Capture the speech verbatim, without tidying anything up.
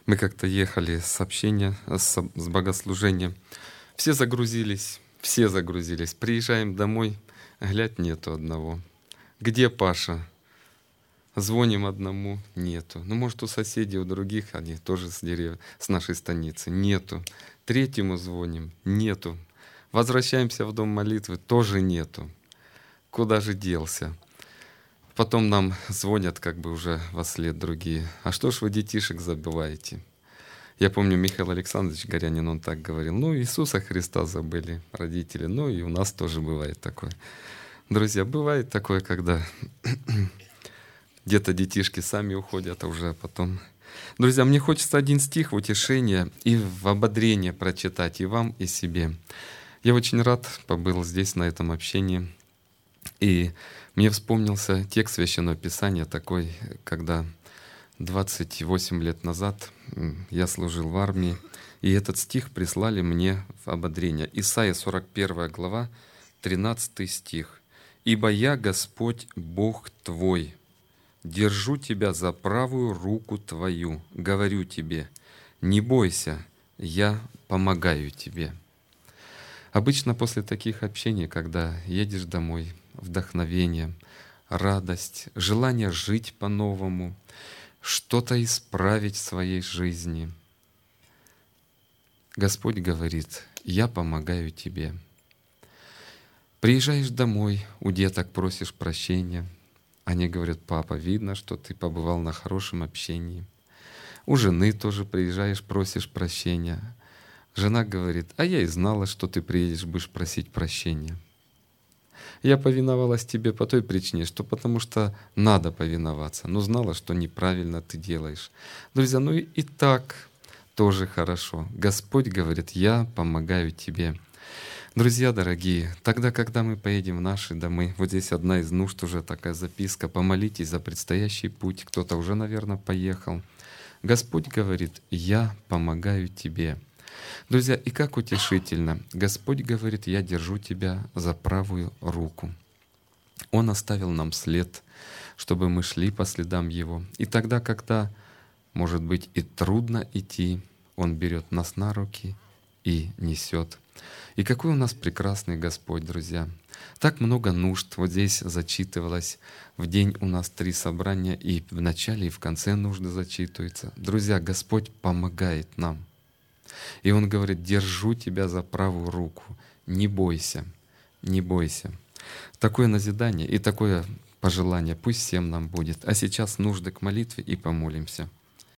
Мы как-то ехали с общения, с, с богослужения. Все загрузились, все загрузились. Приезжаем домой, глядь, нету одного. Где Паша? Звоним одному, нету. Ну, может, у соседей, у других, они тоже с, дерев... с нашей станицы, нету. Третьему звоним, нету. Возвращаемся в дом молитвы, тоже нету. Куда же делся? Потом нам звонят как бы уже во след другие. А что ж вы детишек забываете? Я помню, Михаил Александрович Горянин, он так говорил. Ну, Иисуса Христа забыли родители. Ну, и у нас тоже бывает такое. Друзья, бывает такое, когда где-то детишки сами уходят, а уже потом... Друзья, мне хочется один стих в утешение и в ободрение прочитать и вам, и себе. Я очень рад побыл здесь, на этом общении. И мне вспомнился текст Священного Писания такой, когда двадцать восемь лет назад я служил в армии, и этот стих прислали мне в ободрение. Исайя сорок первая глава, тринадцатый стих. «Ибо я, Господь, Бог твой, держу тебя за правую руку твою, говорю тебе, не бойся, я помогаю тебе». Обычно после таких общений, когда едешь домой, вдохновение, радость, желание жить по-новому, что-то исправить в своей жизни, Господь говорит: «Я помогаю тебе». Приезжаешь домой, у деток просишь прощения. Они говорят: «Папа, видно, что ты побывал на хорошем общении». У жены тоже приезжаешь, просишь прощения. Жена говорит: «А я и знала, что ты приедешь, будешь просить прощения. Я повиновалась тебе по той причине, что потому что надо повиноваться, но знала, что неправильно ты делаешь». Друзья, ну и, и так тоже хорошо. Господь говорит: «Я помогаю тебе». Друзья дорогие, тогда, когда мы поедем в наши домы, вот здесь одна из нужд уже такая записка: помолитесь за предстоящий путь. Кто-то уже, наверное, поехал. Господь говорит: «Я помогаю тебе». Друзья, и как утешительно. Господь говорит: «Я держу тебя за правую руку». Он оставил нам след, чтобы мы шли по следам Его. И тогда, когда, может быть, и трудно идти, Он берет нас на руки и несет. И какой у нас прекрасный Господь, друзья! Так много нужд. Вот здесь зачитывалось. В день у нас три собрания, и в начале, и в конце нужды зачитываются. Друзья, Господь помогает нам. И Он говорит: «Держу тебя за правую руку, не бойся, не бойся». Такое назидание и такое пожелание пусть всем нам будет. А сейчас нужды к молитве и помолимся.